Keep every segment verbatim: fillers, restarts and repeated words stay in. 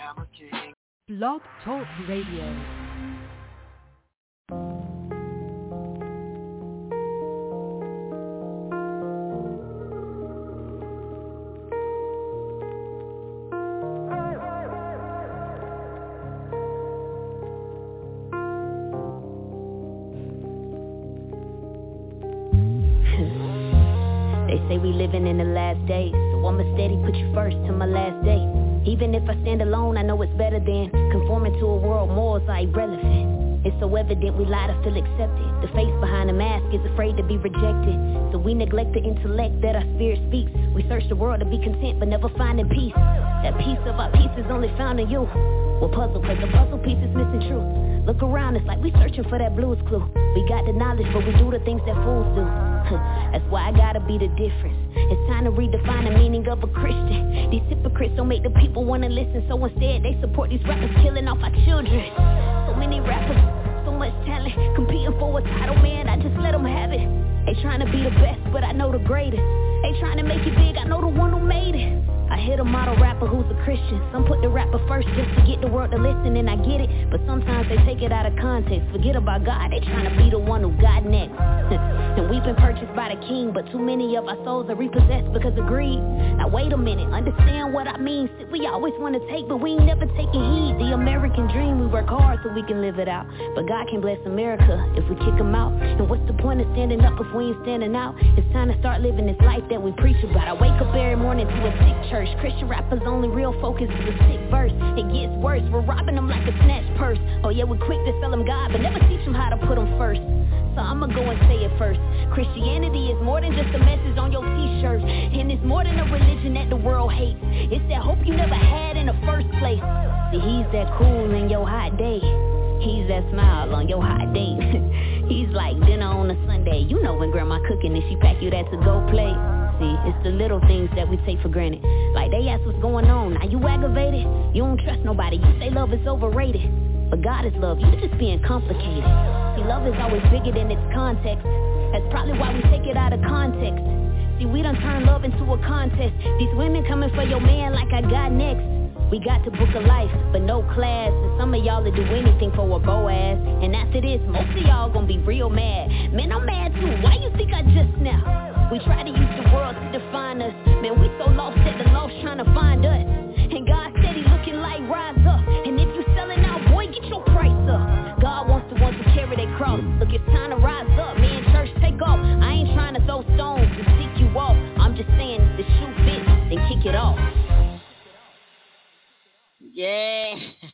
Blog Talk Radio. They say we living in the last days, so I'ma steady put you first till my last day. Even if I stand alone, I know it's better than conforming to a world morals are irrelevant. It's so evident we lie to feel accepted. The face behind the mask is afraid to be rejected. So we neglect the intellect that our spirit speaks. We search the world to be content but never finding peace. That piece of our peace is only found in you. We're puzzle, cause the puzzle piece is missing truth. Look around, it's like we searching for that blues clue. We got the knowledge, but we do the things that fools do. That's why I gotta be the difference. It's time to redefine the meaning of a Christian. These hypocrites don't make the people wanna listen, so instead they support these rappers killing off our children. So many rappers, so much talent, competing for a title, man, I just let them have it. They trying to be the best, but I know the greatest. They trying to make it big, I know the one who made it. I hit a model rapper who's a Christian. Some put the rapper first just to get the world to listen, and I get it. But sometimes they take it out of context. Forget about God, they trying to be the one who got next. And we've been purchased by the king, but too many of our souls are repossessed because of greed. Now wait a minute, understand what I mean. See, we always want to take, but we ain't never taking heed. The American dream, we work hard so we can live it out. But God can bless America if we kick him out. And what's the point of standing up if we ain't standing out? It's time to start living this life that we preach about. I wake up every morning to a sick church. Christian rappers' only real focus is a sick verse. It gets worse, we're robbing them like a snatch purse. Oh yeah, we're quick to sell them God, but never teach them how to put them first. So I'ma go and say it first. Christianity is more than just a message on your t-shirt. And it's more than a religion that the world hates. It's that hope you never had in the first place. See, he's that cool in your hot day. He's that smile on your hot date. He's like dinner on a Sunday. You know when grandma cooking and she pack you that to-go plate. See, it's the little things that we take for granted. Like they ask what's going on, now you aggravated? You don't trust nobody, you say love is overrated. But God is love, you just being complicated. See, love is always bigger than its context. That's probably why we take it out of context. See, we done turn love into a contest. These women coming for your man like I got next. We got to book a life, but no class. And some of y'all will do anything for a Boaz. And after this, most of y'all gonna be real mad. Man, I'm mad too, why you think I just now? We try to use the world to define us. Man, we so lost that the lost trying to find us. And God said he looking like rise up. And if you selling out, boy, get your price up. God wants the ones who carry their cross. Look, it's time to rise up. Me and church, take off. I ain't trying to throw stones to stick you off. I'm just saying if the shoe fits, then kick it off. Yeah,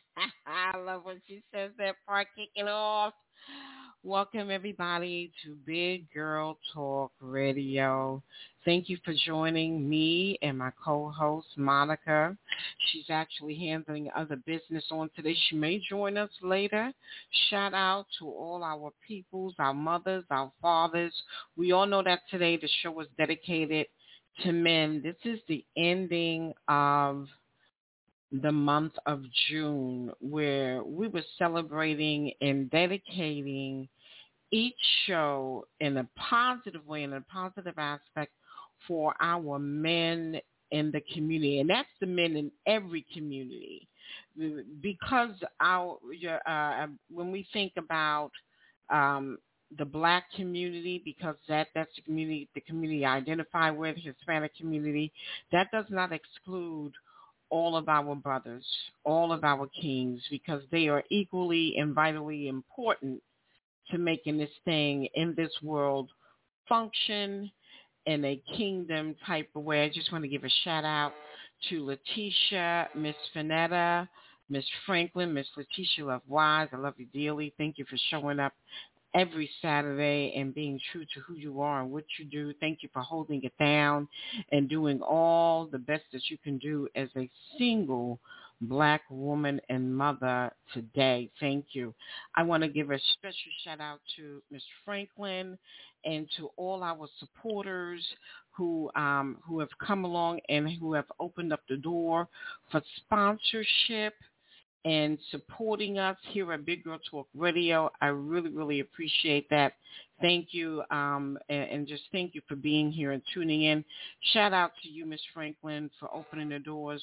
I love when she says that part, kicking off. Welcome, everybody, to Big Girl Talk Radio. Thank you for joining me and my co-host, Monica. She's actually handling other business on today. She may join us later. Shout out to all our peoples, our mothers, our fathers. We all know that today the show is dedicated to men. This is the ending of the month of June, where we were celebrating and dedicating each show in a positive way, in a positive aspect for our men in the community. And that's the men in every community. Because our uh, when we think about um, the Black community, because that, that's the community, the community I identify with, Hispanic community, that does not exclude all of our brothers, all of our kings, because they are equally and vitally important to making this thing in this world function in a kingdom type of way. I just want to give a shout out to Letitia, Miss Finetta, Miss Franklin, Miss Letitia Love Wise. I love you dearly. Thank you for showing up every Saturday and being true to who you are and what you do. Thank you for holding it down and doing all the best that you can do as a single Black woman and mother today. Thank you. I want to give a special shout out to Miss Franklin and to all our supporters who um, who have come along and who have opened up the door for sponsorship and supporting us here at Big Girl Talk Radio. I really, really appreciate that. Thank you, um, and, and just thank you for being here and tuning in. Shout out to you, Miss Franklin, for opening the doors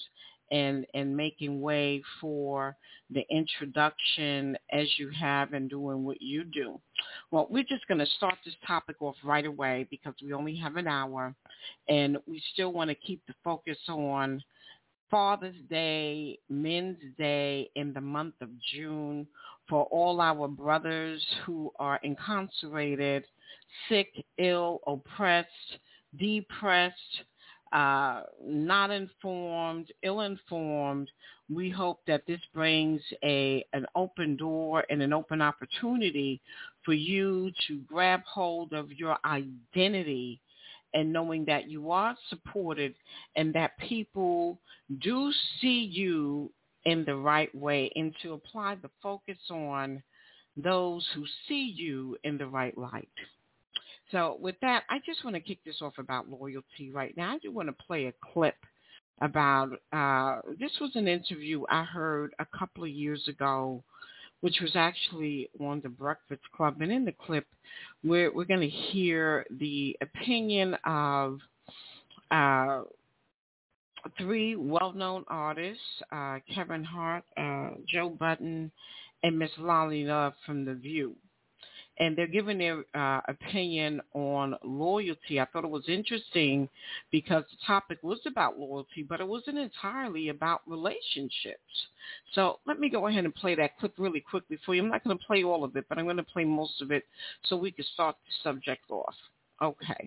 and, and making way for the introduction as you have and doing what you do. Well, we're just going to start this topic off right away because we only have an hour, and we still want to keep the focus on Father's Day, Men's Day in the month of June for all our brothers who are incarcerated, sick, ill, oppressed, depressed, uh, not informed, ill-informed. We hope that this brings a an open door and an open opportunity for you to grab hold of your identity and knowing that you are supported and that people do see you in the right way, and to apply the focus on those who see you in the right light. So with that, I just want to kick this off about loyalty right now. I do want to play a clip about, uh, this was an interview I heard a couple of years ago, which was actually on the Breakfast Club. And in the clip, we're, we're going to hear the opinion of uh, three well-known artists, uh, Kevin Hart, uh, Joe Budden, and Miss Lolly Love from The View. And they're giving their uh, opinion on loyalty. I thought it was interesting because the topic was about loyalty, but it wasn't entirely about relationships. So let me go ahead and play that clip really quickly for you. I'm not going to play all of it, but I'm going to play most of it so we can start the subject off. Okay.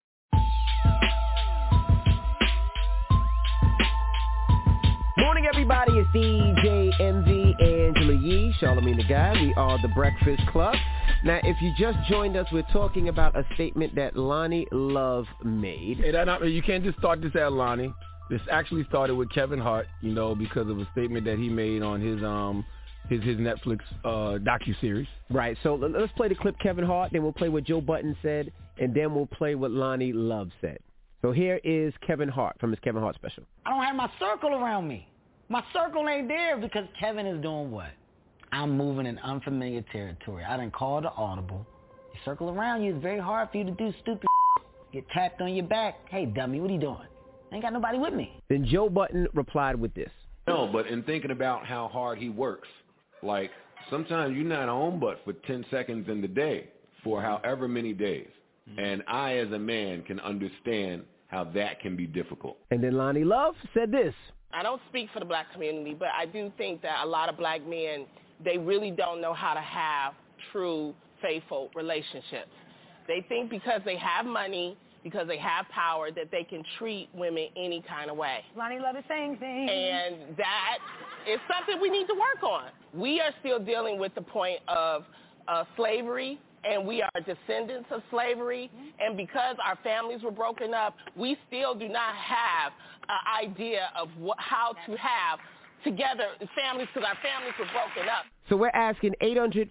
Morning, everybody. It's D J M V, Angela Yee, Charlamagne the Guy. We are the Breakfast Club. Now, if you just joined us, we're talking about a statement that Loni Love made. Hey, that, you can't just start this at Lonnie. This actually started with Kevin Hart, you know, because of a statement that he made on his um his his Netflix uh, docuseries. Right. So let's play the clip Kevin Hart, then we'll play what Joe Budden said, and then we'll play what Loni Love said. So here is Kevin Hart from his Kevin Hart special. I don't have my circle around me. My circle ain't there because Kevin is doing what? I'm moving in unfamiliar territory. I done called the audible. You circle around you, it's very hard for you to do stupid Get tapped on your back. Hey, dummy, what are you doing? Ain't got nobody with me. Then Joe Budden replied with this. No, but in thinking about how hard he works, like sometimes you're not on but for ten seconds in the day for however many days. Mm-hmm. And I, as a man, can understand how that can be difficult. And then Loni Love said this. I don't speak for the black community, but I do think that a lot of black men, they really don't know how to have true, faithful relationships. They think because they have money, because they have power, that they can treat women any kind of way. Loni Love is saying things. And that is something we need to work on. We are still dealing with the point of uh, slavery, and we are descendants of slavery. Mm-hmm. And because our families were broken up, we still do not have an idea of what, how to have together families, because our families were broken up. So we're asking eight hundred.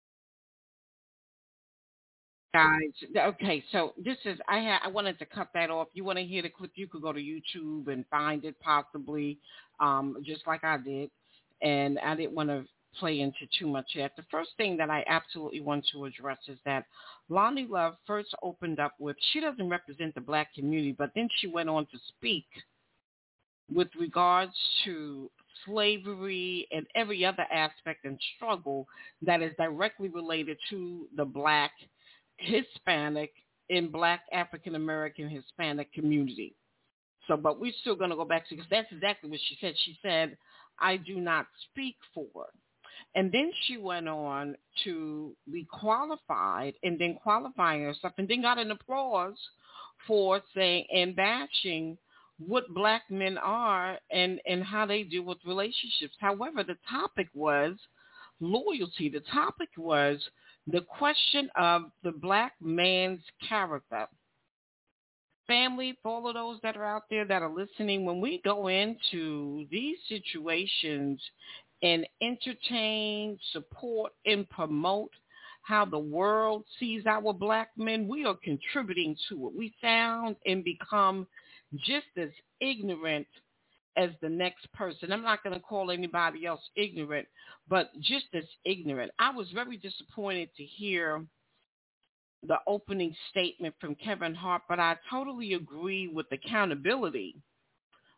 Guys, okay, so this is, I had, I wanted to cut that off. You want to hear the clip, you could go to YouTube and find it possibly, um, just like I did. And I didn't want to play into too much yet. The first thing that I absolutely want to address is that Loni Love first opened up with, she doesn't represent the black community, but then she went on to speak with regards to slavery and every other aspect and struggle that is directly related to the black, Hispanic, and black African-American Hispanic community. So, but we're still going to go back to, because that's exactly what she said. She said, I do not speak for. And then she went on to be qualified and then qualifying herself and then got an applause for saying and bashing what black men are and, and how they deal with relationships. However, the topic was loyalty. The topic was the question of the black man's character. Family, for all of those that are out there that are listening, when we go into these situations and entertain, support, and promote how the world sees our black men, we are contributing to it. We sound and become just as ignorant as the next person. I'm not going to call anybody else ignorant, but just as ignorant. I was very disappointed to hear the opening statement from Kevin Hart, but I totally agree with accountability.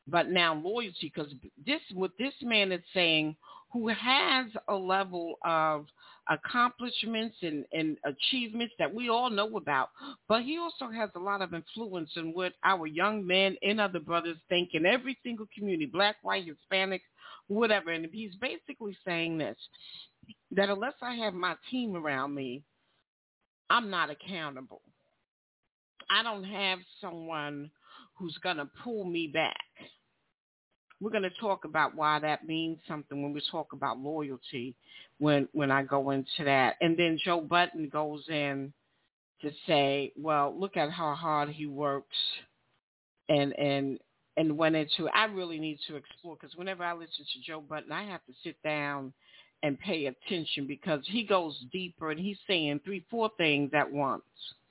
but now loyalty, because this, what this man is saying, who has a level of accomplishments and, and achievements that we all know about, but he also has a lot of influence in what our young men and other brothers think in every single community, black, white, Hispanic, whatever. And he's basically saying this, that unless I have my team around me, I'm not accountable. I don't have someone who's going to pull me back. We're going to talk about why that means something when we talk about loyalty, when when I go into that. And then Joe Budden goes in to say, well, look at how hard he works, and and and went into, I really need to explore, because whenever I listen to Joe Budden, I have to sit down and pay attention, because he goes deeper and he's saying three, four things at once.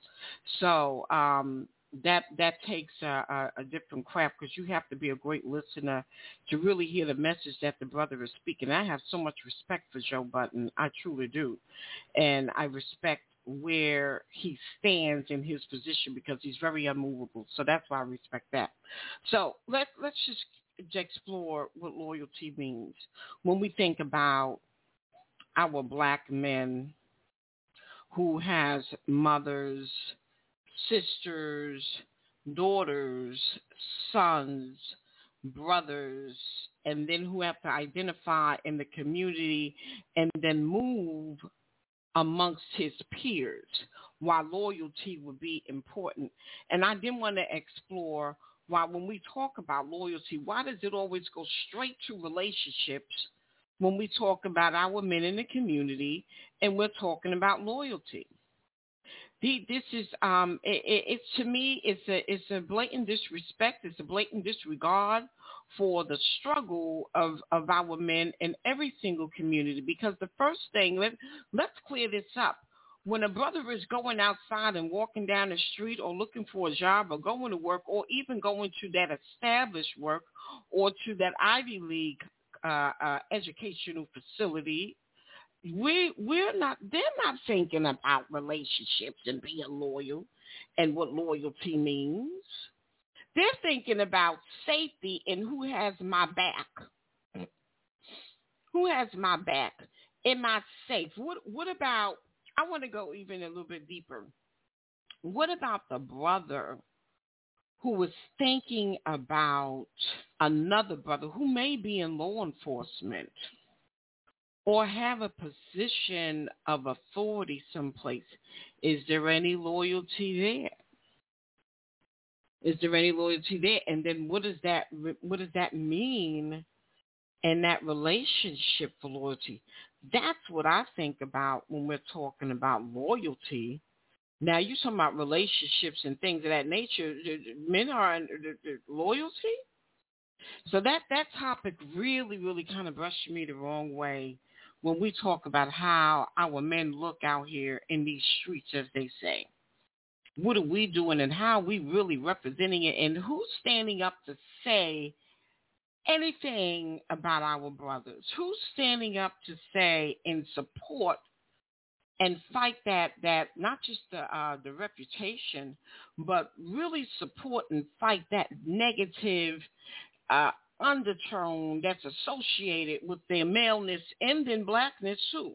So um, that that takes a, a, a different craft, because you have to be a great listener to really hear the message that the brother is speaking. I have so much respect for Joe Budden. I truly do. And I respect where he stands in his position, because he's very unmovable. So that's why I respect that. So let, let's just explore what loyalty means. When we think about our black men who has mothers, sisters, daughters, sons, brothers, and then who have to identify in the community and then move amongst his peers, why loyalty would be important. And I didn't want to explore why, when we talk about loyalty, why does it always go straight to relationships when we talk about our men in the community and we're talking about loyalty? The, this is, um, it, it, it's to me, it's a, it's a blatant disrespect. It's a blatant disregard for the struggle of, of our men in every single community. Because the first thing, let, let's clear this up. When a brother is going outside and walking down the street or looking for a job or going to work or even going to that established work or to that Ivy League uh, uh, educational facility, We we're not. They're not thinking about relationships and being loyal and what loyalty means. They're thinking about safety and who has my back. Who has my back? Am I safe? What What about? I want to go even a little bit deeper. What about the brother who was thinking about another brother who may be in law enforcement or have a position of authority someplace? Is there any loyalty there? Is there any loyalty there? And then what does that what does that mean in that relationship for loyalty? That's what I think about when we're talking about loyalty. Now, you're talking about relationships and things of that nature. Men are under loyalty. So that, that topic really, really kind of brushed me the wrong way when we talk about how our men look out here in these streets, as they say. What are we doing and how are we really representing it, and who's standing up to say anything about our brothers? Who's standing up to say in support and fight that, that not just the, uh, the reputation, but really support and fight that negative uh, undertone that's associated with their maleness and then blackness too.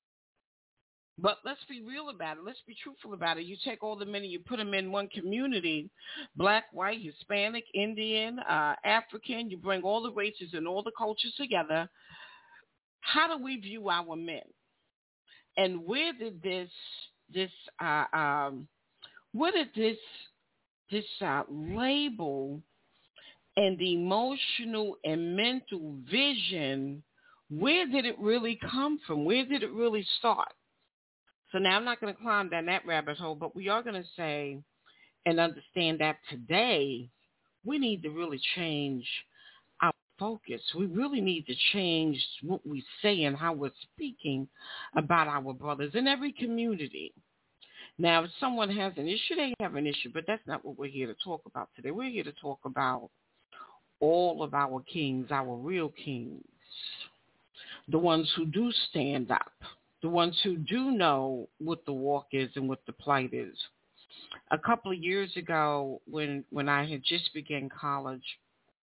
But let's be real about it. Let's be truthful about it. You take all the men and you put them in one community, black, white, Hispanic, Indian, uh, African. You bring all the races and all the cultures together. How do we view our men? And where did this, this, uh, um, where did this, this uh, label and the emotional and mental vision, where did it really come from? Where did it really start? So now I'm not going to climb down that rabbit hole, but we are going to say and understand that today we need to really change our focus. We really need to change what we say and how we're speaking about our brothers in every community. Now, if someone has an issue, they have an issue, but that's not what we're here to talk about today. We're here to talk about all of our kings, our real kings, the ones who do stand up, the ones who do know what the walk is and what the plight is. A couple of years ago, when, when I had just begun college,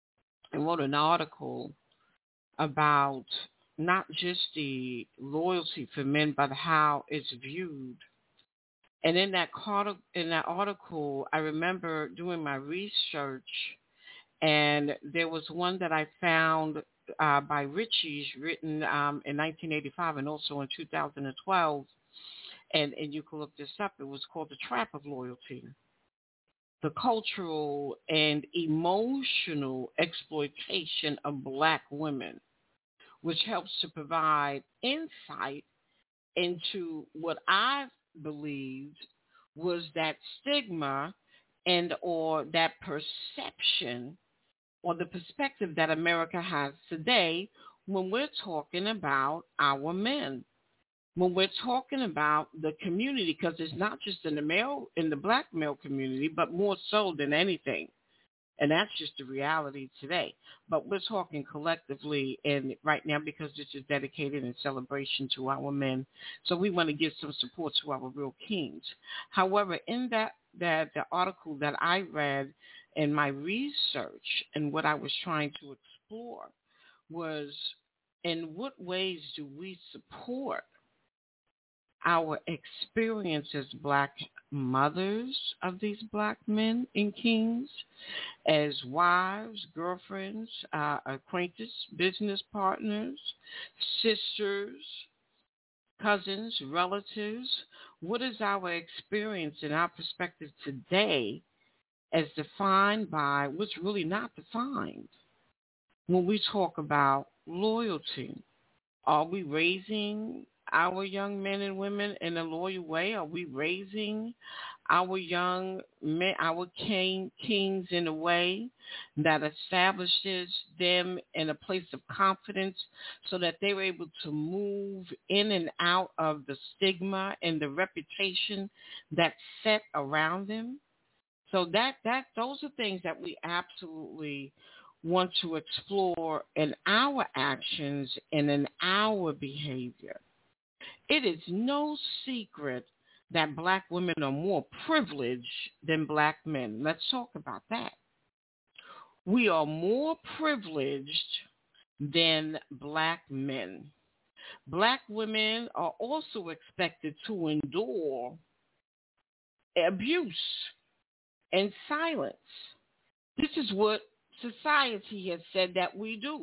and wrote an article about not just the loyalty for men, but how it's viewed. And in that in that article, I remember doing my research, and there was one that I found uh, by Richie's, written um, in nineteen eighty-five and also in two thousand twelve, and, and you can look this up. It was called The Trap of Loyalty: The Cultural and Emotional Exploitation of Black Women, which helps to provide insight into what I believed was that stigma and or that perception or the perspective that America has today when we're talking about our men, when we're talking about the community, because it's not just in the male, in the black male community, but more so than anything. And that's just the reality today. But we're talking collectively and right now because this is dedicated in celebration to our men. So we want to give some support to our real kings. However, in that, that the article that I read in my research and what I was trying to explore was, in what ways do we support our experience as black mothers of these black men and kings, as wives, girlfriends, uh, acquaintances, business partners, sisters, cousins, relatives. What is our experience and our perspective today as defined by what's really not defined when we talk about loyalty? Are we raising our young men and women in a loyal way? Are we raising our young men, our king, kings in a way that establishes them in a place of confidence so that they're able to move in and out of the stigma and the reputation that's set around them? So that, that those are things that we absolutely want to explore in our actions and in our behavior. It is no secret that black women are more privileged than black men. Let's talk about that. We are more privileged than black men. Black women are also expected to endure abuse and silence. This is what society has said that we do,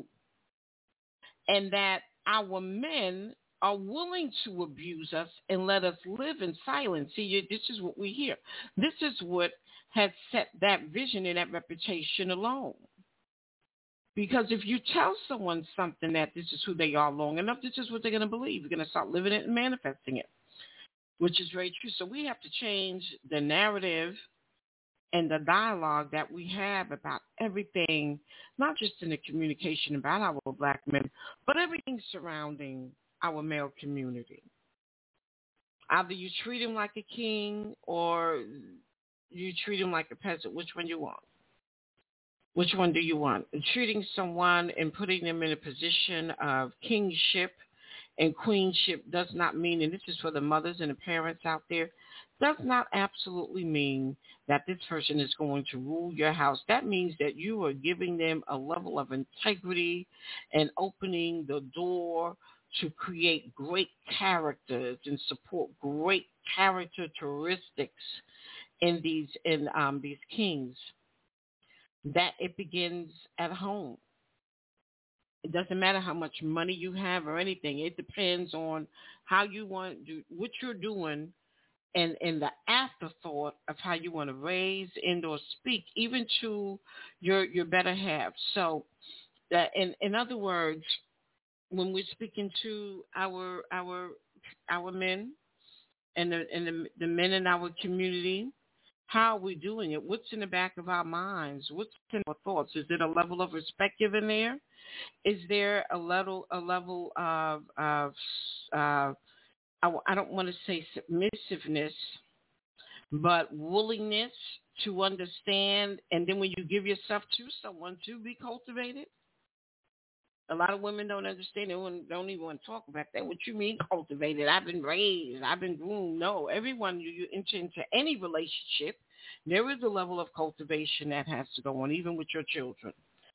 and that our men are willing to abuse us and let us live in silence. See, this is what we hear. This is what has set that vision and that reputation alone. Because if you tell someone something that this is who they are long enough, this is what they're going to believe. You're going to start living it and manifesting it, which is very true. So we have to change the narrative and the dialogue that we have about everything, not just in the communication about our black men, but everything surrounding our male community. Either you treat him like a king or you treat him like a peasant. Which one you want? Which one do you want? Treating someone and putting them in a position of kingship and queenship does not mean, and this is for the mothers and the parents out there, does not absolutely mean that this person is going to rule your house. That means that you are giving them a level of integrity and opening the door to create great characters and support great characteristics in these in um, these kings. That it begins at home. It doesn't matter how much money you have or anything. It depends on how you want to do, what you're doing, and, and the afterthought of how you want to raise and or speak, even to your your better half. So, uh, in in other words, when we're speaking to our our our men and the and the, the men in our community, how are we doing it? What's in the back of our minds? What's in our thoughts? Is it a level of respect given there? Is there a level a level of of uh, I, I don't want to say submissiveness, but willingness to understand, and then when you give yourself to someone to be cultivated? A lot of women don't understand. They don't even want to talk about that. What you mean cultivated? I've been raised. I've been groomed. No, everyone you, you enter into any relationship, there is a level of cultivation that has to go on, even with your children.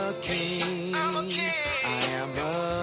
a king. I am a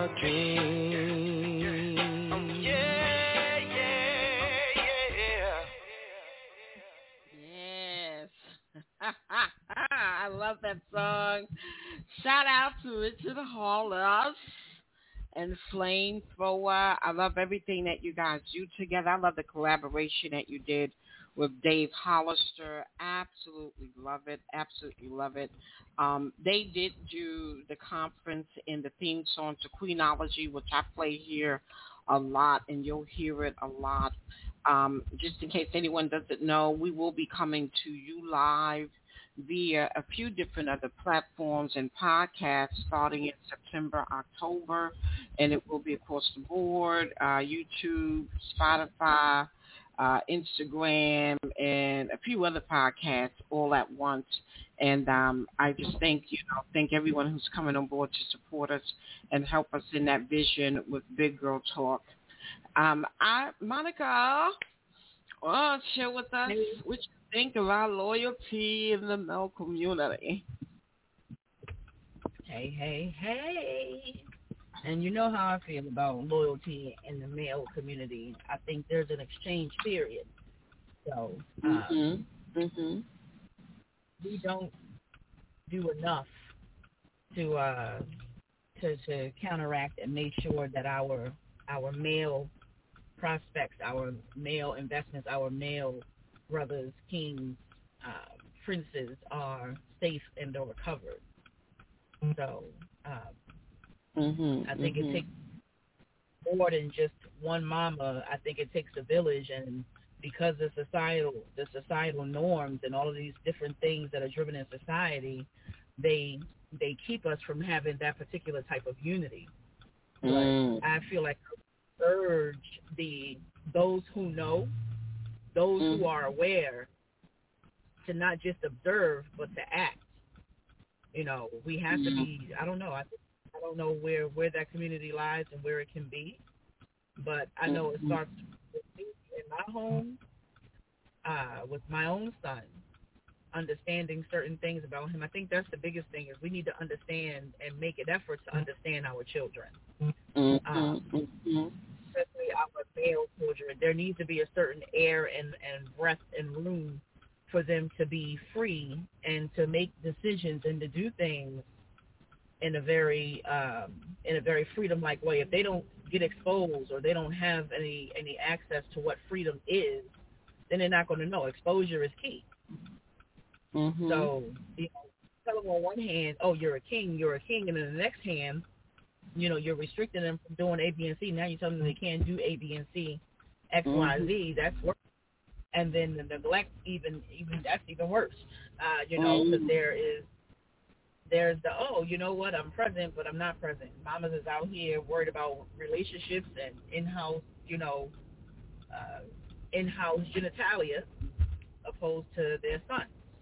I love that song. Shout out to Richard Hollis and Flamethrower. I love everything that you guys do together. I love the collaboration that you did with Dave Hollister. Absolutely love it. Absolutely love it. Um, they did do the conference in the theme song to Queenology, which I play here a lot, and you'll hear it a lot. Um, just in case anyone doesn't know, we will be coming to you live via a few different other platforms and podcasts starting in September, October, and it will be across the board, uh, YouTube, Spotify, uh, Instagram, and a few other podcasts all at once. And um, I just thank you know thank everyone who's coming on board to support us and help us in that vision with Big Girl Talk. Um, I, Monica, oh, share with us what you think of our loyalty in the male community. Hey, hey, hey. And you know how I feel about loyalty in the male community. I think there's an exchange period. So um, mm-hmm. Mm-hmm. we don't do enough to uh, to to counteract and make sure that our our male prospects, our male investments, our male brothers, kings, uh, princes are safe and are covered. So um, mm-hmm, I think mm-hmm. it takes more than just one mama. I think it takes a village, and because the societal the societal norms and all of these different things that are driven in society, they they keep us from having that particular type of unity. Mm. But I feel like I urge the those who know, those mm. who are aware, to not just observe but to act. You know, we have mm. to be. I don't know. I, I don't know where, where that community lies and where it can be, but I know it starts with me in my home, uh, with my own son, understanding certain things about him. I think that's the biggest thing is we need to understand and make an effort to understand our children. Mm-hmm. Um, especially our male children. There needs to be a certain air and, and breath and room for them to be free and to make decisions and to do things in a very um, in a very freedom-like way. If they don't get exposed or they don't have any, any access to what freedom is, then they're not going to know. Exposure is key. Mm-hmm. So, you know, tell them on one hand, oh, you're a king, you're a king, and then the next hand, you know, you're restricting them from doing A, B, and C. Now you're telling them they can't do A, B, and C, X, mm-hmm. Y, Z. That's worse. And then the neglect, even, even that's even worse. Uh, you know, because mm-hmm. there is, there's the, oh, you know what, I'm present, but I'm not present. Mamas is out here worried about relationships and in-house, you know, uh, in-house genitalia opposed to their son.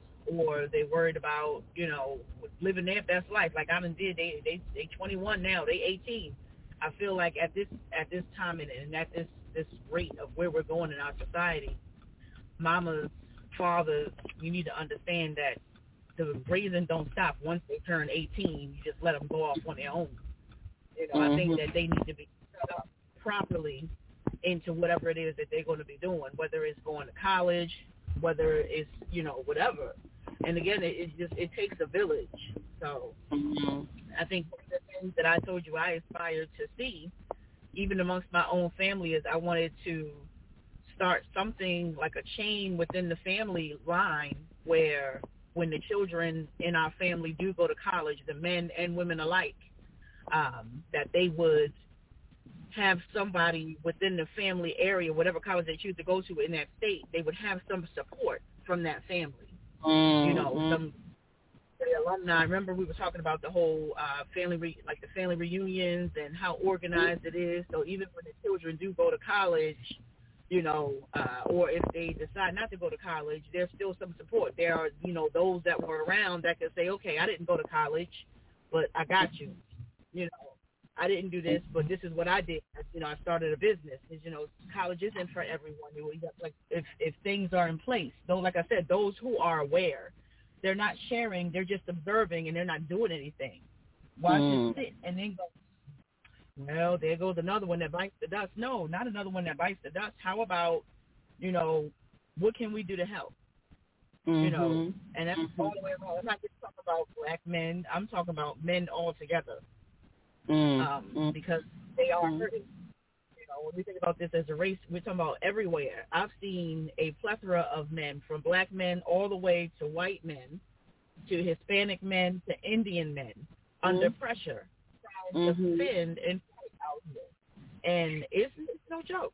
Or they worried about, you know, living their best life. Like I done did, they they they twenty-one now, they eighteen. I feel like at this at this time and, and at this this rate of where we're going in our society, mamas, fathers, you need to understand that the raising don't stop once they turn eighteen. You just let them go off on their own. You know, mm-hmm. I think that they need to be set up properly into whatever it is that they're going to be doing, whether it's going to college, whether it's, you know, whatever. And again, it, it just it takes a village. So mm-hmm. I think one of the things that I told you I aspired to see, even amongst my own family, is I wanted to start something like a chain within the family line where when the children in our family do go to college, the men and women alike, um, that they would have somebody within the family area, whatever college they choose to go to in that state, they would have some support from that family. Mm-hmm. You know, some the alumni. I remember we were talking about the whole uh, family, re- like the family reunions and how organized it is. So even when the children do go to college, you know, uh, or if they decide not to go to college, there's still some support. There are, you know, those that were around that could say, okay, I didn't go to college, but I got you. You know, I didn't do this, but this is what I did. You know, I started a business. You know, college isn't for everyone. You know, like if if things are in place, though, like I said, those who are aware, they're not sharing. They're just observing, and they're not doing anything. Why mm. just sit and then go? Well, there goes another one that bites the dust. No, not another one that bites the dust. How about, you know, what can we do to help? Mm-hmm. You know, and that's mm-hmm. all the way around. I'm not just talking about black men. I'm talking about men altogether. Mm-hmm. Um, because they are mm-hmm. hurting. You know, when we think about this as a race, we're talking about everywhere. I've seen a plethora of men, from black men all the way to white men, to Hispanic men, to Indian men, mm-hmm. under pressure, trying mm-hmm. to defend and fight out here. And it's, it's no joke.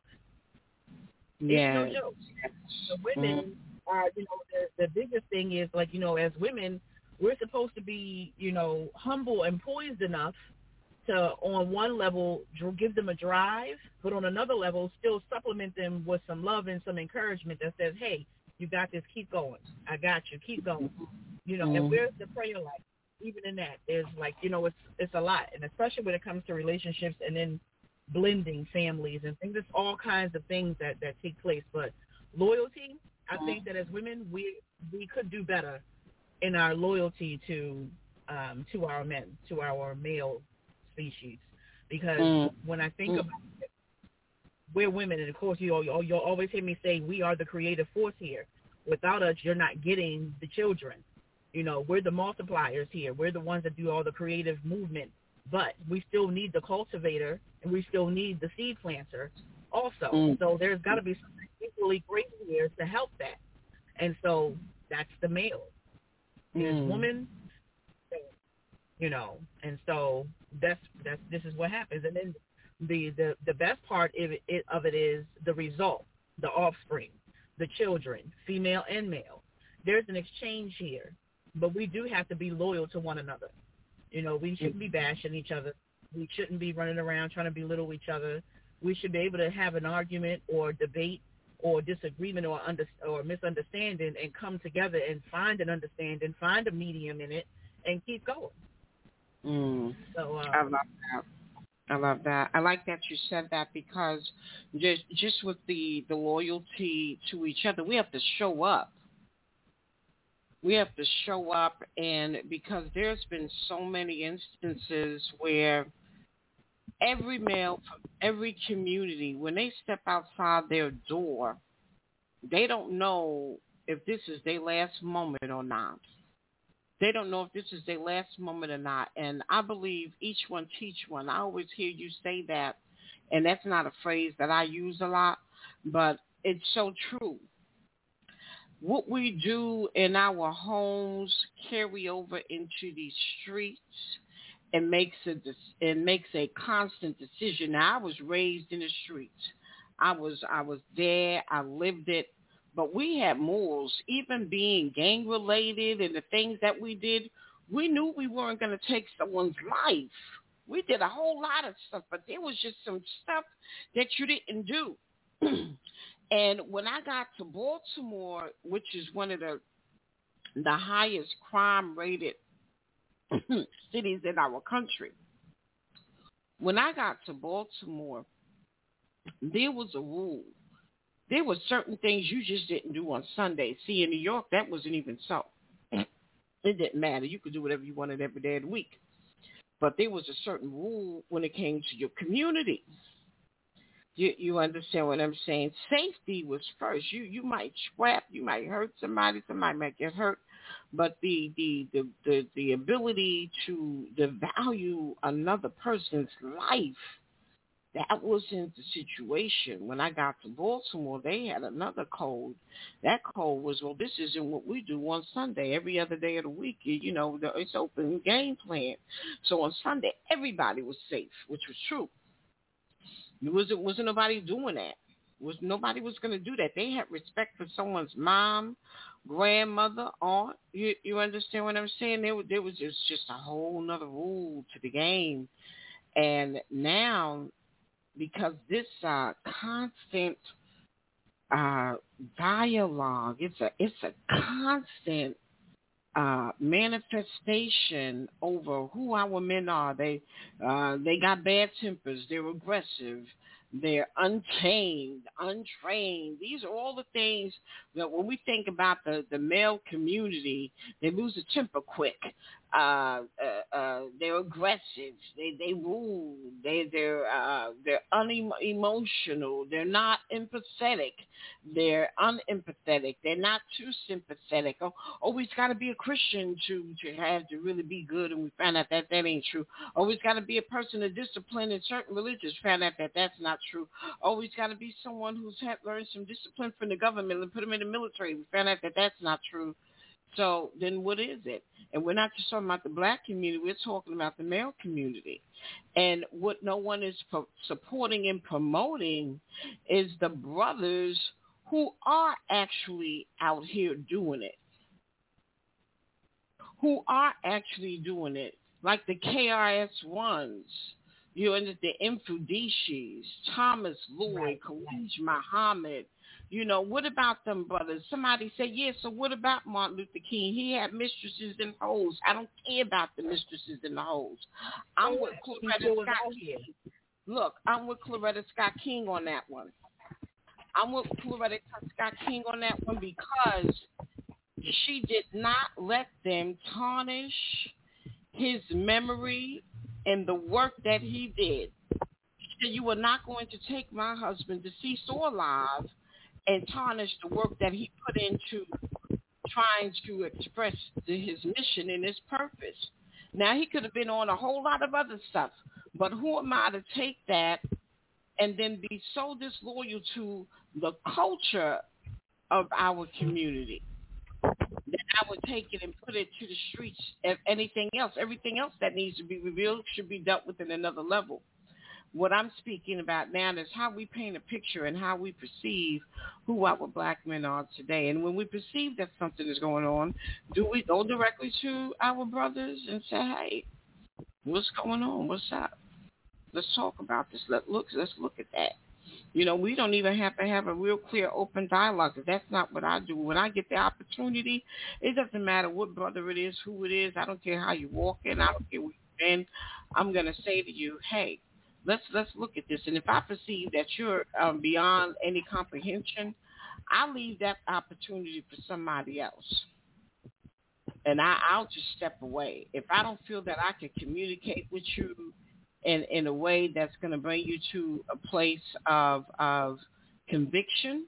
Yeah. It's no joke. The women mm-hmm. are, you know, the, the biggest thing is, like, you know, as women, we're supposed to be, you know, humble and poised enough to, on one level, give them a drive, but on another level, still supplement them with some love and some encouragement that says, hey, you got this, keep going. I got you, keep going. You know, mm-hmm. and where's the prayer life? Even in that, there's like, you know, it's it's a lot. And especially when it comes to relationships and then blending families and things, there's all kinds of things that, that take place. But loyalty, I think that as women, we we could do better in our loyalty to um, to our men, to our male species. Because mm. when I think mm. about it, we're women, and of course, you you'll, you'll always hear me say we are the creative force here. Without us, you're not getting the children. You know, we're the multipliers here. We're the ones that do all the creative movement. But we still need the cultivator, and we still need the seed planter also. Mm. So there's got to be something equally great here to help that. And so that's the male. There's mm. woman, you know, and so that's that's this is what happens. And then the the, the best part of it, it of it is the result, the offspring, the children, female and male. There's an exchange here, but we do have to be loyal to one another. You know, we shouldn't be bashing each other. We shouldn't be running around trying to belittle each other. We should be able to have an argument or debate or disagreement or under, or misunderstanding and come together and find an understanding, find a medium in it, and keep going. Mm. So um, I love that. I love that. I like that you said that, because just just with the, the loyalty to each other, we have to show up. We have to show up, and because there's been so many instances where every male from every community, when they step outside their door, they don't know if this is their last moment or not. They don't know if this is their last moment or not. And I believe each one teach one. I always hear you say that, and that's not a phrase that I use a lot, but it's so true. What we do in our homes carry over into these streets and makes a and makes a constant decision. Now, I was raised in the streets. I was I was there. I lived it. But we had morals, even being gang related and the things that we did. We knew we weren't going to take someone's life. We did a whole lot of stuff, but there was just some stuff that you didn't do. And when I got to Baltimore, which is one of the the highest crime-rated cities in our country, when I got to Baltimore, there was a rule. There were certain things you just didn't do on Sunday. See, in New York, that wasn't even so. It didn't matter. You could do whatever you wanted every day of the week. But there was a certain rule when it came to your community. You, you understand what I'm saying? Safety was first. You you might scrap, you might hurt somebody, somebody might get hurt, but the the the the, the ability to to value another person's life, that wasn't the situation. When I got to Baltimore, they had another code. That code was, well, this isn't what we do on Sunday. Every other day of the week, you know, it's open game plan. So on Sunday, everybody was safe, which was true. It wasn't, wasn't nobody doing that. Was Nobody was going to do that. They had respect for someone's mom, grandmother, aunt. You, you understand what I'm saying? There, there was just, just a whole nother rule to the game. And now, because this uh, constant uh, dialogue, it's a it's a constant uh, manifestation over who our men are. They uh, they got bad tempers. They're aggressive. They're untamed, untrained. These are all the things that when we think about the, the male community, they lose a temper quick. uh, uh, uh, they're aggressive. They they rule. They they're uh, they're unemotional. They're not empathetic. They're unempathetic. They're not too sympathetic. Oh, always got to be a Christian to to have to really be good. And we found out that that ain't true. Always got to be a person of discipline in certain religions. Found out that that's not true. Always got to be someone who's had learned some discipline from the government and put them in the military. We found out that that's not true. So then what is it? And we're not just talking about the black community. We're talking about the male community. And what no one is pro- supporting and promoting is the brothers who are actually out here doing it, who are actually doing it, like the K R S ones, you know, and the Infudishis, Thomas Lloyd, right. Khalid Muhammad. You know, what about them brothers? Somebody said, yeah, so what about Martin Luther King? He had mistresses and hoes. I don't care about the mistresses and the hoes. I'm with Coretta Scott King. Look, I'm with Coretta Scott King on that one. I'm with Coretta Scott King on that one because she did not let them tarnish his memory and the work that he did. She said, you are not going to take my husband, deceased or alive, and tarnish the work that he put into trying to express the, his mission and his purpose. Now, he could have been on a whole lot of other stuff, but who am I to take that and then be so disloyal to the culture of our community that I would take it and put it to the streets of anything else? Everything else that needs to be revealed should be dealt with at another level. What I'm speaking about now is how we paint a picture and how we perceive who our black men are today. And when we perceive that something is going on, do we go directly to our brothers and say, hey, what's going on? What's up? Let's talk about this. Let look. Let's look at that. You know, we don't even have to have a real clear, open dialogue. That's not what I do. When I get the opportunity, it doesn't matter what brother it is, who it is. I don't care how you walk in. I don't care where you've been. I'm going to say to you, hey, Let's let's look at this. And if I perceive that you're um, beyond any comprehension, I leave that opportunity for somebody else. And I, I'll just step away. If I don't feel that I can communicate with you in, in a way that's going to bring you to a place of of conviction,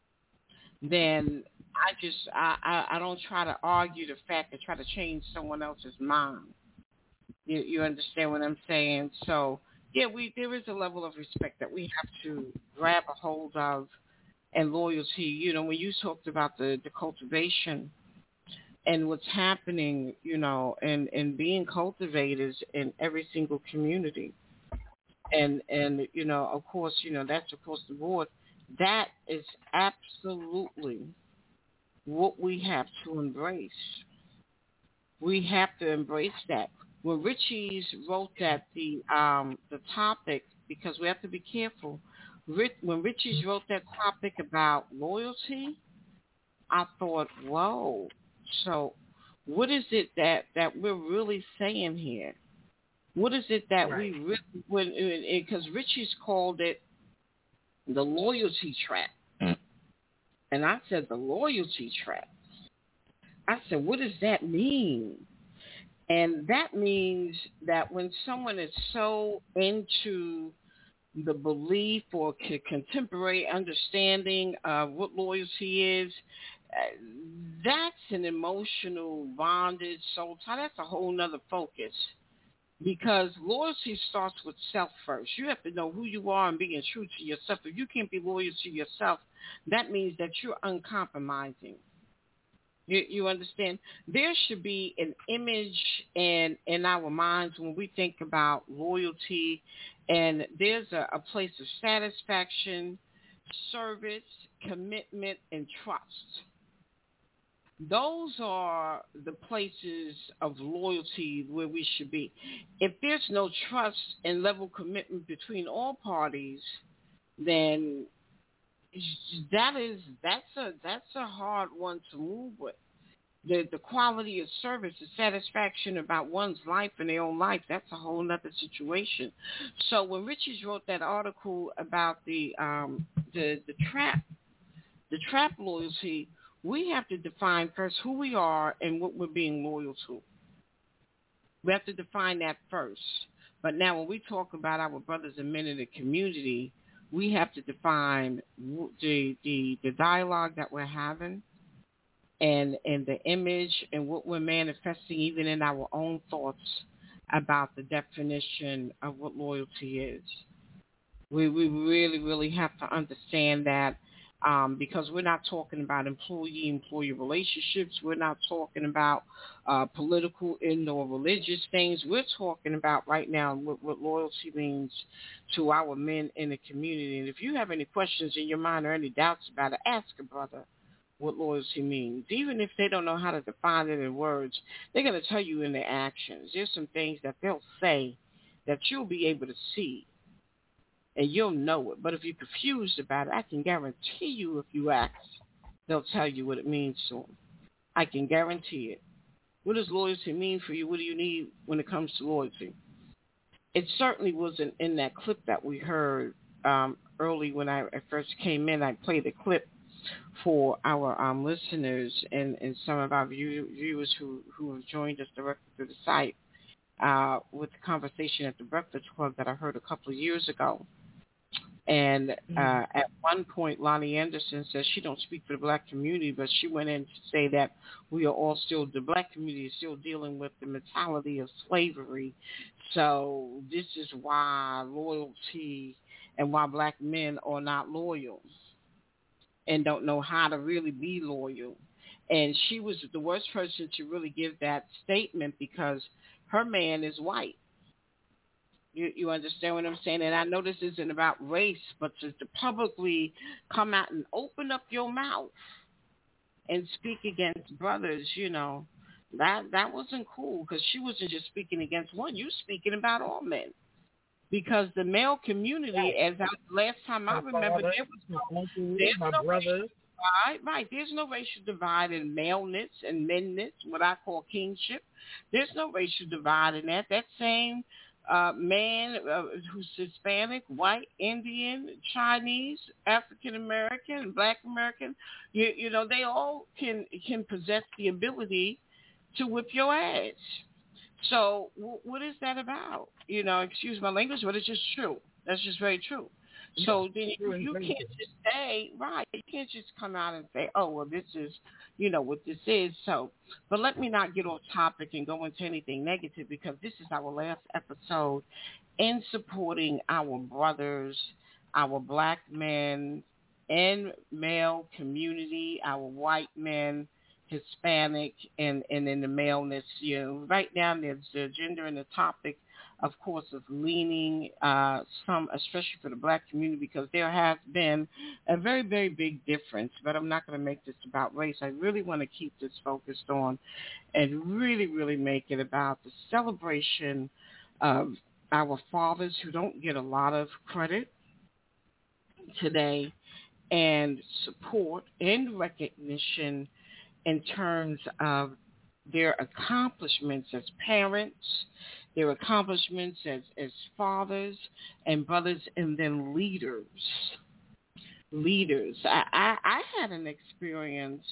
then I just I, I, I don't try to argue the fact and try to change someone else's mind. You, you understand what I'm saying? So yeah, we there is a level of respect that we have to grab a hold of and loyalty. You know, when you talked about the, the cultivation and what's happening, you know, and, and being cultivators in every single community. And, and, you know, of course, you know, that's across the board. That is absolutely what we have to embrace. We have to embrace that. When Richie's wrote that, the um, the topic, because we have to be careful, Rich, when Richie's wrote that topic about loyalty, I thought, whoa, so what is it that, that we're really saying here? What is it that right. we really, when because Richie's called it the loyalty trap. Mm. And I said, the loyalty trap. I said, what does that mean? And that means that when someone is so into the belief or c- contemporary understanding of what loyalty is, uh, that's an emotional bondage soul tie. That's a whole nother focus, because loyalty starts with self first. You have to know who you are and being true to yourself. If you can't be loyal to yourself, that means that you're uncompromising. You, you understand? There should be an image in, in our minds when we think about loyalty, and there's a, a place of satisfaction, service, commitment, and trust. Those are the places of loyalty where we should be. If there's no trust and level commitment between all parties, then that is that's a that's a hard one to move with. The the quality of service, the satisfaction about one's life and their own life, that's a whole other situation. So when Richie's wrote that article about the um the the trap, the trap loyalty, we have to define first who we are and what we're being loyal to. We have to define that first. But now when we talk about our brothers and men in the community, we have to define the the, the dialogue that we're having and, and the image and what we're manifesting even in our own thoughts about the definition of what loyalty is. We we really, really have to understand that um, because we're not talking about employee-employee relationships. We're not talking about uh, political and or religious things. We're talking about right now what, what loyalty means to our men in the community. And if you have any questions in your mind or any doubts about it, ask a brother what loyalty means. Even if they don't know how to define it in words, they're going to tell you in their actions. There's some things that they'll say that you'll be able to see, and you'll know it. But if you're confused about it, I can guarantee you if you ask, they'll tell you what it means to them. I can guarantee it. What does loyalty mean for you? What do you need when it comes to loyalty? It certainly wasn't in that clip that we heard um, early when I first came in. I played a clip for our um, listeners and, and some of our view, viewers who, who have joined us directly through the site uh, with the conversation at the Breakfast Club that I heard a couple of years ago. And uh, at one point, Lonnie Anderson says she don't speak for the black community, but she went in to say that we are all still, the black community is still dealing with the mentality of slavery. So this is why loyalty and why black men are not loyal and don't know how to really be loyal. And she was the worst person to really give that statement because her man is white. You, you understand what I'm saying? And I know this isn't about race, but to, to publicly come out and open up your mouth and speak against brothers, you know, that that wasn't cool because she wasn't just speaking against one. You speaking about all men. Because the male community, as I, last time I remember, there was no, there's no racial divide. Right, there's no racial divide in maleness and menness, what I call kingship. There's no racial divide in that. That same uh, man uh, who's Hispanic, white, Indian, Chinese, African American, Black American, you, you know, they all can can possess the ability to whip your ass. So w- what is that about? You know, excuse my language, but it's just true. That's just very true. So then you, you can't just say, right, you can't just come out and say, oh, well, this is, you know, what this is. So, but let me not get off topic and go into anything negative because this is our last episode in supporting our brothers, our black men and male community, our white men, Hispanic, and, and in the maleness. You know, right now there's the agenda and the topic, of course, of leaning uh, some, especially for the black community, because there has been a very, very big difference. But I'm not going to make this about race. I really want to keep this focused on and really, really make it about the celebration of our fathers who don't get a lot of credit today and support and recognition in terms of their accomplishments as parents, their accomplishments as, as fathers and brothers, and then leaders. Leaders. I, I, I had an experience,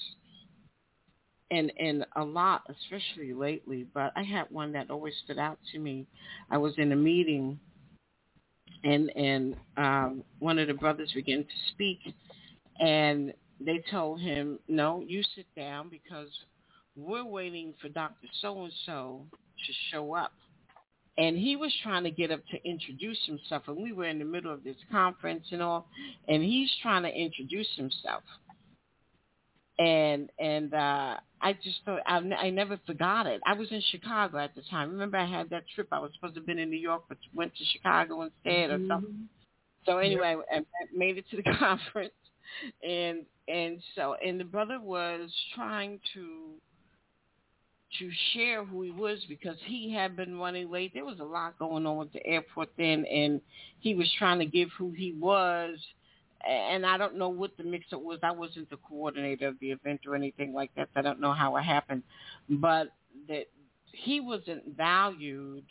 and, and a lot, especially lately, but I had one that always stood out to me. I was in a meeting, and, and um, one of the brothers began to speak, and they told him, no, you sit down because we're waiting for Doctor So-and-so to show up. And he was trying to get up to introduce himself, and we were in the middle of this conference and all, and he's trying to introduce himself. And and uh, I just thought, I, I never forgot it. I was in Chicago at the time. Remember I had that trip. I was supposed to have been in New York, but went to Chicago instead or something. So anyway, I, I made it to the conference. And and so and the brother was trying to to share who he was because he had been running late. There was a lot going on with the airport then, and he was trying to give who he was. And I don't know what the mix-up was. I wasn't the coordinator of the event or anything like that. So I don't know how it happened, but that he wasn't valued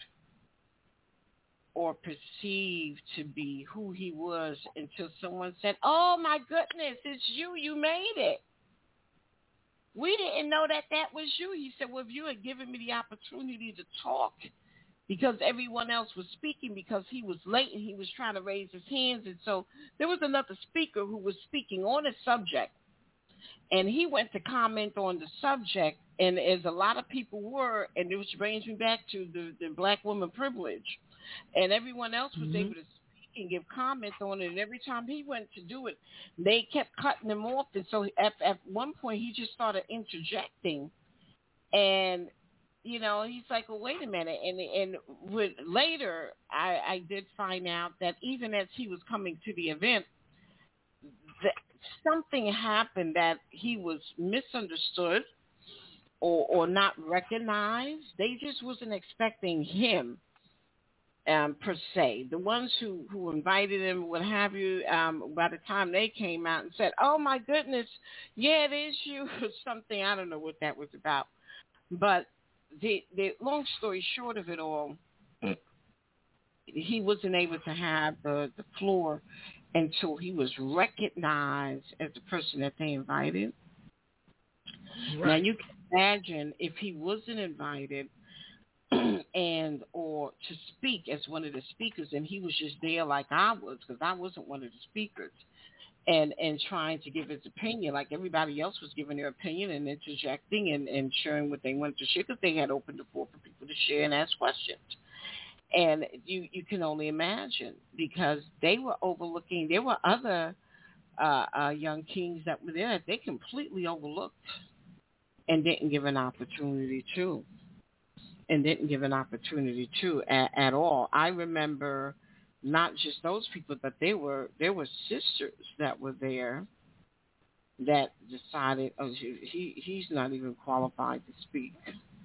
or perceived to be who he was until someone said, oh, my goodness, it's you. You made it. we didn't know that that was you. He said, well, if you had given me the opportunity to talk, because everyone else was speaking, because he was late and he was trying to raise his hands. And so there was another speaker who was speaking on a subject, and he went to comment on the subject, and as a lot of people were, and it was brings me back to the, the black woman privilege, and everyone else was mm-hmm. able to speak and give comments on it, and every time he went to do it, they kept cutting him off. And so at, at one point, he just started interjecting, and you know, he's like, well, wait a minute. And and with, later, I, I did find out that even as he was coming to the event, that something happened that he was misunderstood or, or not recognized. They just wasn't expecting him, um, per se. The ones who, who invited him, what have you, um, by the time they came out and said, oh, my goodness, yeah, it is you, or something. I don't know what that was about. But The, the long story short of it all, he wasn't able to have the, the floor until he was recognized as the person that they invited. Right. Now, you can imagine if he wasn't invited and or to speak as one of the speakers, and he was just there like I was, because I wasn't one of the speakers, and and trying to give his opinion like everybody else was giving their opinion and interjecting and, and sharing what they wanted to share, because they had opened the floor for people to share and ask questions. And you, you can only imagine, because they were overlooking, there were other uh, uh, young kings that were there that they completely overlooked and didn't give an opportunity to, and didn't give an opportunity to at, at all. I remember not just those people, but they were there were sisters that were there that decided, oh, he he's not even qualified to speak.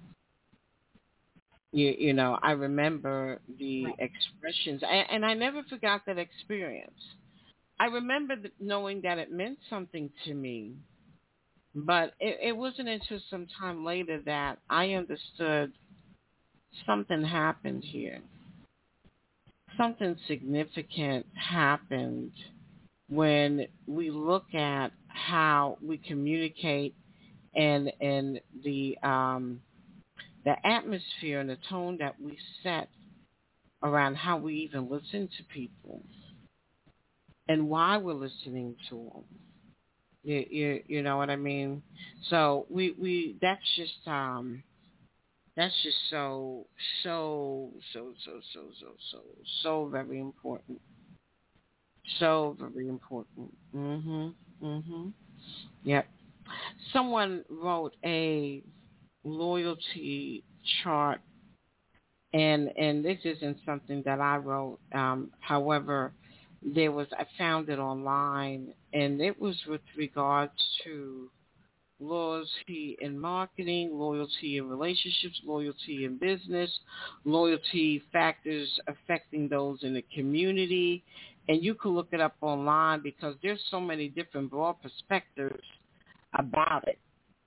You, you know, I remember the expressions, and, and I never forgot that experience. I remember the, knowing that it meant something to me, but it, it wasn't until some time later that I understood something happened here. Something significant happened when we look at how we communicate and and the um, the atmosphere and the tone that we set around how we even listen to people and why we're listening to them. You, you, you know what I mean? So we, we that's just um, that's just so so so so so so so so very important. So very important. Mhm. Mhm. Yep. Someone wrote a loyalty chart, and and this isn't something that I wrote. Um, however, there was I found it online, and it was with regards to loyalty in marketing, loyalty in relationships, loyalty in business, loyalty factors affecting those in the community. And you can look it up online because there's so many different broad perspectives about it.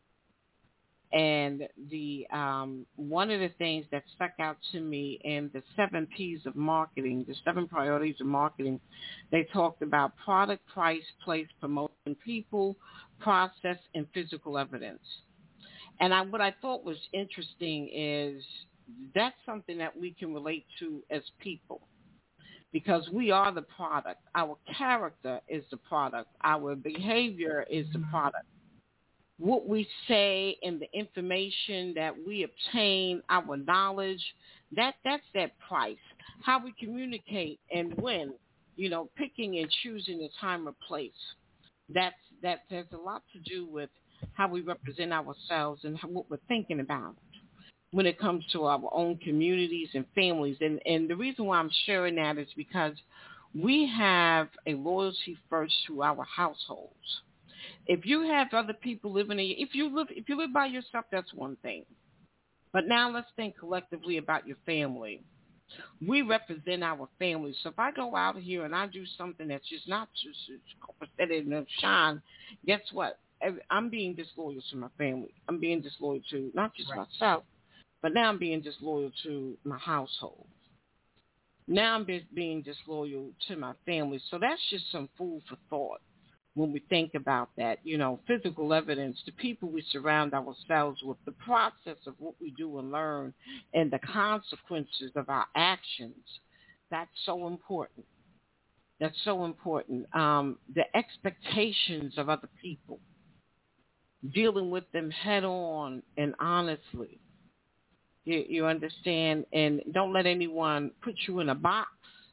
And the um, one of the things that stuck out to me in the seven P's of marketing, the seven priorities of marketing, they talked about product, price, place, promotion, people, process, and physical evidence. And I, what I thought was interesting is that's something that we can relate to as people, because we are the product. Our character is the product. Our behavior is the product. What we say and the information that we obtain, our knowledge, that that's that price. How we communicate and when, you know, picking and choosing the time or place. That's that has a lot to do with how we represent ourselves and how, what we're thinking about when it comes to our own communities and families. And, and the reason why I'm sharing that is because we have a loyalty first to our households. If you have other people living in, if you live, if you live by yourself, that's one thing. But now let's think collectively about your family. We represent our family. So if I go out here and I do something that's just not just copacetic and shine, guess what? I'm being disloyal to my family. I'm being disloyal to not just right. myself, but now I'm being disloyal to my household. Now I'm being disloyal to my family. So that's just some food for thought. when we think about that. You know, physical evidence, the people we surround ourselves with, the process of what we do and learn, and the consequences of our actions. That's so important. That's so important. Um, the expectations of other people, dealing with them head on and honestly. You, you understand? And don't let anyone put you in a box.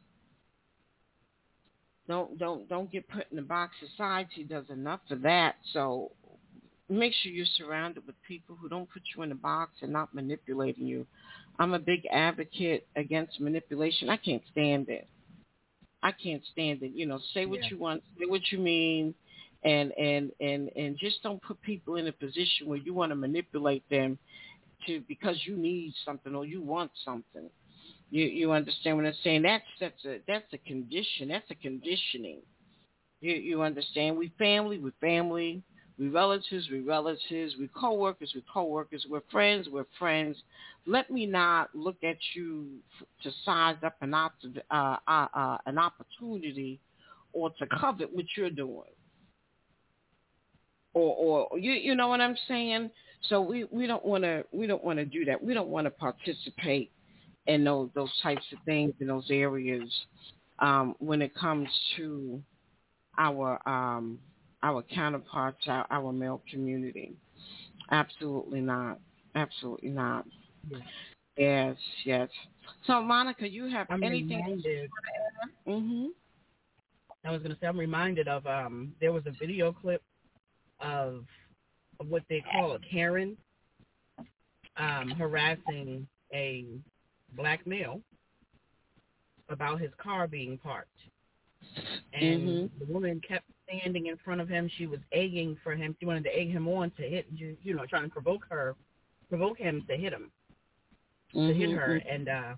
Don't don't don't get put in a box. Society does enough for that. So make sure you're surrounded with people who don't put you in a box and not manipulating you. I'm a big advocate against manipulation. I can't stand it. I can't stand it. You know, say what yeah. you want, say what you mean, and and and and just don't put people in a position where you want to manipulate them to because you need something or you want something. You you understand what I'm saying? That's that's a that's a condition. That's a conditioning. You you understand? We family, we family. We relatives, we relatives. We coworkers, we coworkers. We're friends, we're friends. Let me not look at you to size up an op- uh, uh, uh, an opportunity or to covet what you're doing. Or or you you know what I'm saying? So we, we don't want to we don't want to do that. We don't want to participate in those those types of things in those areas um, when it comes to our um, our counterparts, our, our male community. Absolutely not. Absolutely not. Yes, yes. yes. So, Monica, you have I'm anything? Reminded, mm-hmm. I was going to say, I'm reminded of um, there was a video clip of, of what they call a Karen um, harassing a black male about his car being parked. And mm-hmm. the woman kept standing in front of him. She was egging for him. She wanted to egg him on to hit, you, you know, trying to provoke her, provoke him to hit him, mm-hmm. to hit her. And uh,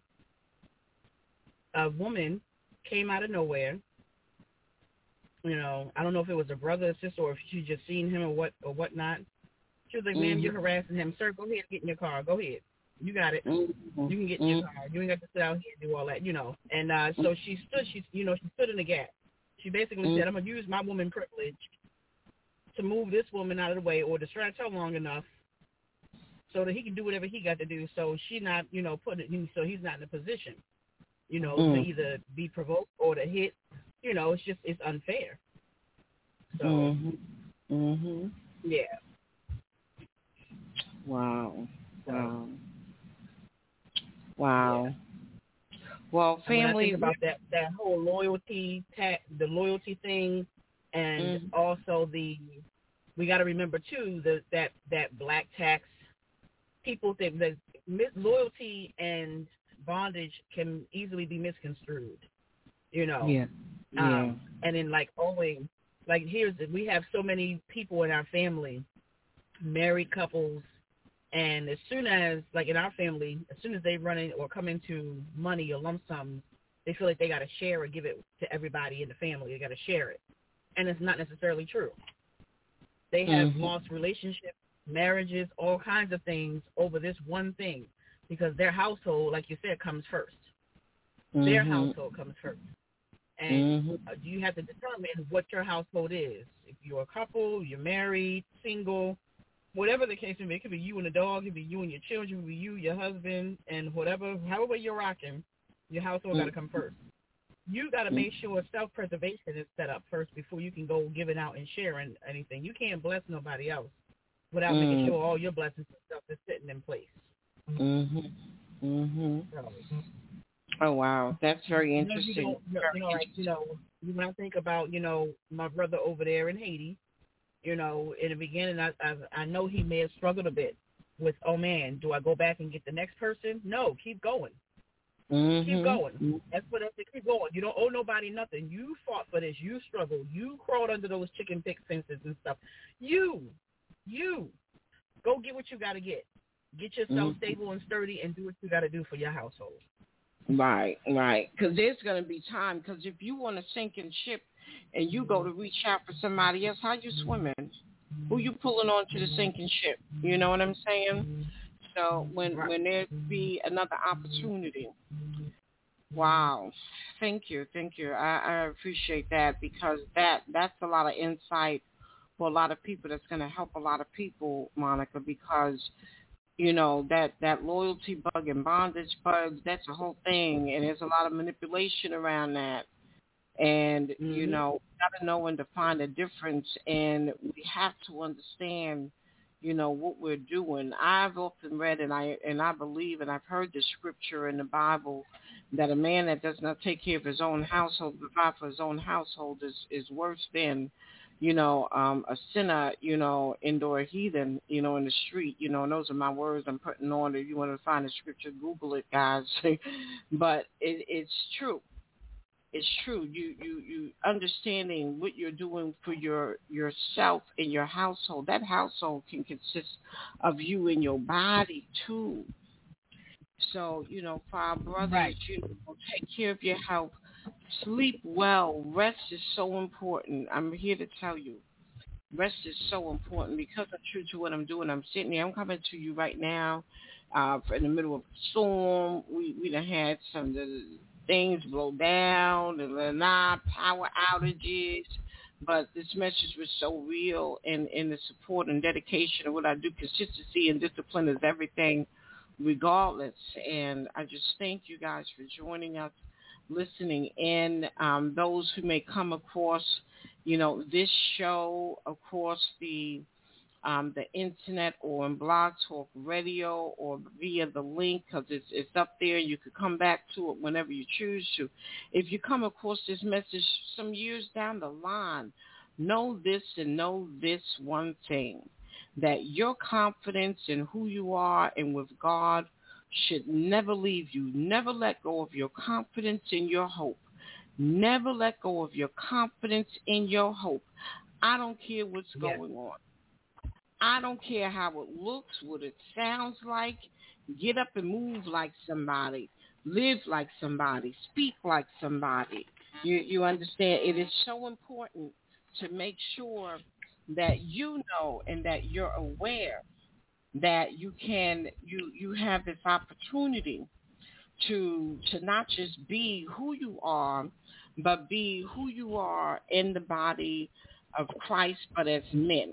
a woman came out of nowhere. You know, I don't know if it was a brother or sister or if she just seen him or what or whatnot. She was like, "Ma'am, mm-hmm. you're harassing him. Sir, go ahead, get in your car. Go ahead. You got it. Mm-hmm. You can get in your car. You ain't got to sit out here and do all that, you know." And uh, so she stood. She, you know, she stood in the gap. She basically mm-hmm. said, "I'm gonna use my woman privilege to move this woman out of the way or distract her long enough so that he can do whatever he got to do. So she not, you know, put it. So he's not in a position, you know, mm-hmm. to either be provoked or to hit. You know, it's just it's unfair." So, mm-hmm. Mm-hmm. yeah. Wow. Wow. Wow. Yeah. Well, family. When I think about that, that whole loyalty, ta- the loyalty thing, and mm. also the, we got to remember too that that that black tax. People think that loyalty and bondage can easily be misconstrued. You know. Yeah. Yeah. Um, and then like owing, like here's we have so many people in our family, married couples. And as soon as, like in our family, as soon as they run in or come into money or lump sums, they feel like they got to share or give it to everybody in the family. They got to share it. And it's not necessarily true. They have mm-hmm. lost relationships, marriages, all kinds of things over this one thing because their household, like you said, comes first. Mm-hmm. Their household comes first. And mm-hmm. you have to determine what your household is. If you're a couple, you're married, single, whatever the case may be, it could be you and the dog, it could be you and your children, it could be you, your husband, and whatever, however you're rocking, your household mm-hmm. got to come first. You got to mm-hmm. make sure self-preservation is set up first before you can go giving out and sharing anything. You can't bless nobody else without mm-hmm. making sure all your blessings and stuff is sitting in place. Mhm. Mhm. Oh wow, that's very interesting. You know, you know, like, you know, when I think about, you know, my brother over there in Haiti. You know, in the beginning, I, I I know he may have struggled a bit with, oh, man, do I go back and get the next person? No, keep going. Mm-hmm. Keep going. That's what I say, keep going. You don't owe nobody nothing. You fought for this. You struggled. You crawled under those chicken pick fences and stuff. You, you, go get what you got to get. Get yourself mm-hmm. stable and sturdy and do what you got to do for your household. Right, right. Because there's going to be time. Because if you want to sink in ship, and you go to reach out for somebody else, how you swimming? Who you pulling on to the sinking ship? You know what I'm saying? So when when there be another opportunity, Wow. Thank you. Thank you. I, I appreciate that because that that's a lot of insight for a lot of people. That's going to help a lot of people, Monica, because, you know, that, that loyalty bug and bondage bug, that's a whole thing. And there's a lot of manipulation around that. And, mm-hmm. you know, got to know when to find a difference. And we have to understand, you know, what we're doing. I've often read and I and I believe and I've heard the scripture in the Bible that a man that does not take care of his own household, provide for his own household, is, is worse than, you know, um, a sinner, you know, indoor heathen, you know, in the street. You know, and those are my words I'm putting on. If you want to find the scripture, Google it, guys. But it, it's true. It's true. You, you, you understanding what you're doing for your yourself and your household. That household can consist of you and your body too. So, you know, for our brothers, right. you know, take care of your health. Sleep well. Rest is so important. I'm here to tell you. Rest is so important because I'm true to what I'm doing. I'm sitting here. I'm coming to you right now uh, in the middle of a storm. We we done had some of the things blow down and the non power outages. But this message was so real, and, and the support and dedication of what I do, consistency and discipline is everything regardless. And I just thank you guys for joining us, listening in. Um, those who may come across, you know, this show, across the um, the internet or in Blog Talk Radio or via the link, because it's, it's up there. You could come back to it whenever you choose to. If you come across this message some years down the line, know this and know this one thing, that your confidence in who you are and with God should never leave you. Never let go of your confidence in your hope. Never let go of your confidence in your hope. I don't care what's yes. going on. I don't care how it looks, what it sounds like. Get up and move like somebody. Live like somebody. Speak like somebody. You, you understand? It is so important to make sure that you know and that you're aware that you can, you, you have this opportunity to to not just be who you are, but be who you are in the body of Christ, but as men.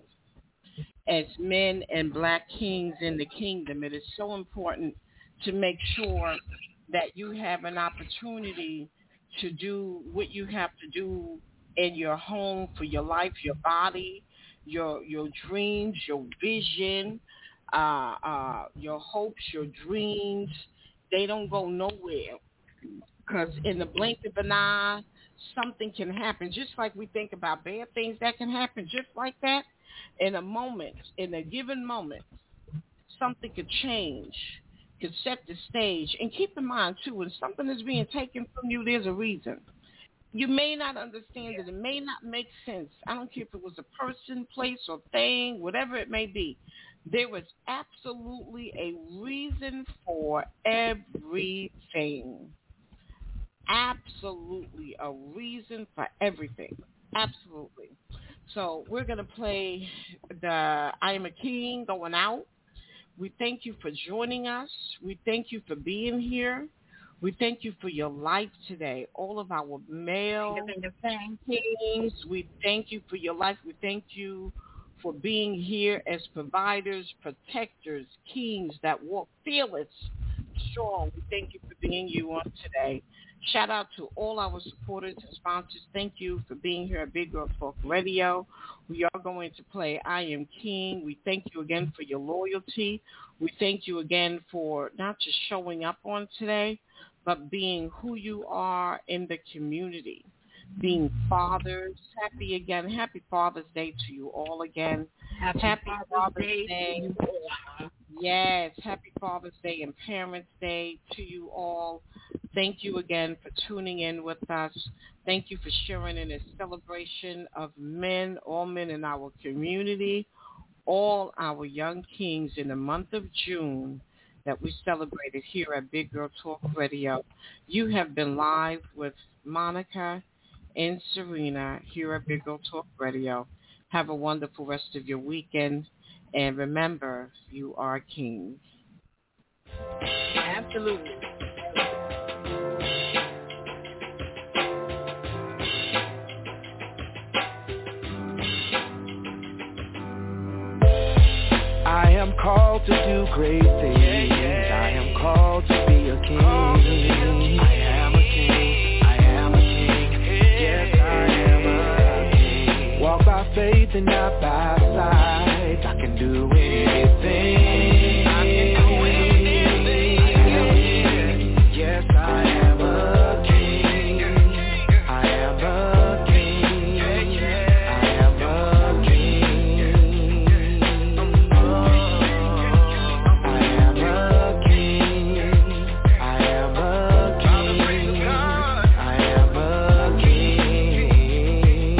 As men and black kings in the kingdom. It is so important to make sure that you have an opportunity to do what you have to do in your home, for your life, your body, your your dreams, your vision, uh, uh, your hopes, your dreams. They don't go nowhere, because in the blink of an eye, something can happen. Just like we think about bad things that can happen, just like that. In a moment, in a given moment, something could change, could set the stage. And keep in mind, too, when something is being taken from you, there's a reason. You may not understand it. It may not make sense. I don't care if it was a person, place, or thing, whatever it may be. There was absolutely a reason for everything. Absolutely a reason for everything. Absolutely. So we're going to play the I Am a King going out. We thank you for joining us. We thank you for being here. We thank you for your life today. All of our male kings, we thank you for your life. We thank you for being here as providers, protectors, kings that walk fearless, strong. We thank you for being you on today. Shout out to all our supporters and sponsors. Thank you for being here at Big Girl Talk Radio. We are going to play I Am King. We thank you again for your loyalty. We thank you again for not just showing up on today, but being who you are in the community, being fathers. Happy again. Happy Father's Day to you all again. Happy, Happy Father's, Father's Day. Day. Yes, Happy Father's Day and Parents' Day to you all. Thank you again for tuning in with us. Thank you for sharing in this celebration of men, all men in our community, all our young kings in the month of June that we celebrated here at Big Girl Talk Radio. You have been live with Monica and Serena here at Big Girl Talk Radio. Have a wonderful rest of your weekend. And remember, you are kings. Absolutely. am called to do great things. I am called to be a king. I am a king. I am a king. Yes, I am a king. Walk by faith and not by sight. I can do anything. I can do anything. Yes, I am a king. I am a king. I am a king. I am a king. I am a king. I am a king.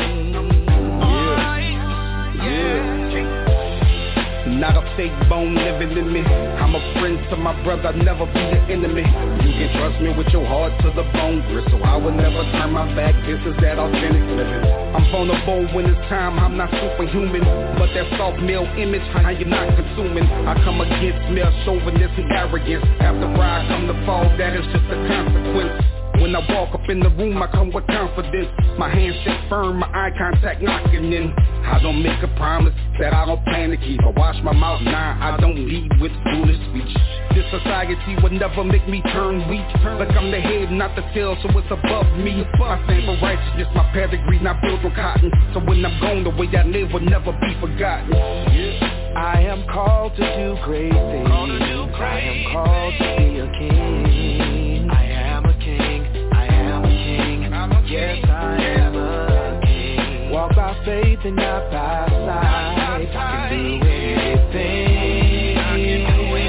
Yeah, yeah. Not a fake bone living in me. I'm a friend to my brother, never be an enemy. You can trust me with your heart to the bone, gristle. I will never turn my back, this is that authentic living. I'm vulnerable when it's time, I'm not superhuman. But that soft male image, how you not consuming. I come against male chauvinism and arrogance. After pride come to fall, that is just a consequence. When I walk up in the room, I come with confidence. My hands shake firm, my eye contact knocking in. I don't make a promise that I don't plan to keep. I wash my mouth, nah, I don't lead with foolish speech. This society would never make me turn weak. Like I'm the head, not the tail, so it's above me. I stand for righteousness, my pedigree not built on cotton. So when I'm gone, the way I live will never be forgotten. I am called to do great things. I am called to be a king. I am a king. I am a king. Yes, I am a king. Walk by faith and not by sight. I can do anything. I can do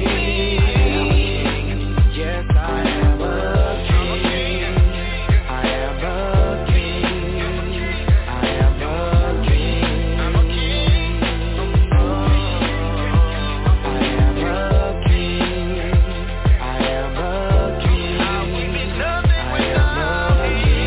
anything. Yes, I am a king. I am a king. I am a king. I'm a king. I am a king. I am a king. I would be nothing without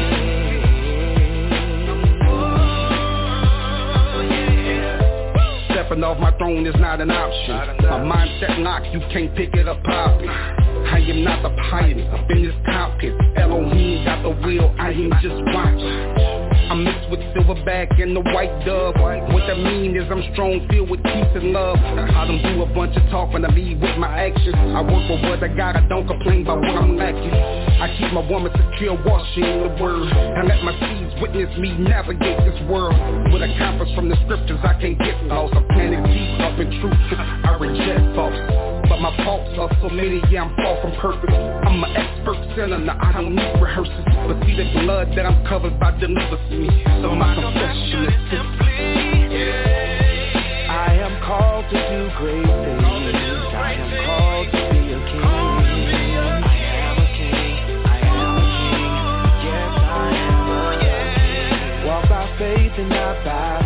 him. Stepping off my throne is not an option. My mindset locked, you can't pick it up popping. I am not the pilot, up in this cockpit. Elohim got the wheel, I am just watching. I'm mixed with silverback and the white dove. What that mean is I'm strong, filled with peace and love. I don't do a bunch of talking, I lead with my actions. I work for what I got, I don't complain about what I'm lacking. I keep my woman secure, washing the word. I let my seeds witness me navigate this world. With a compass from the scriptures, I can't get lost. I'm planted deep up in truth, I reject false. But my faults are so many, yeah, I'm far from perfect. I'm an expert sinner, now I don't need rehearsals. But see the blood that I'm covered by delivers me. So my confession is simply, I am called to do great things. I am called to be a king. I am a king. I am a king. Yes, I am a king. Walk by faith and not by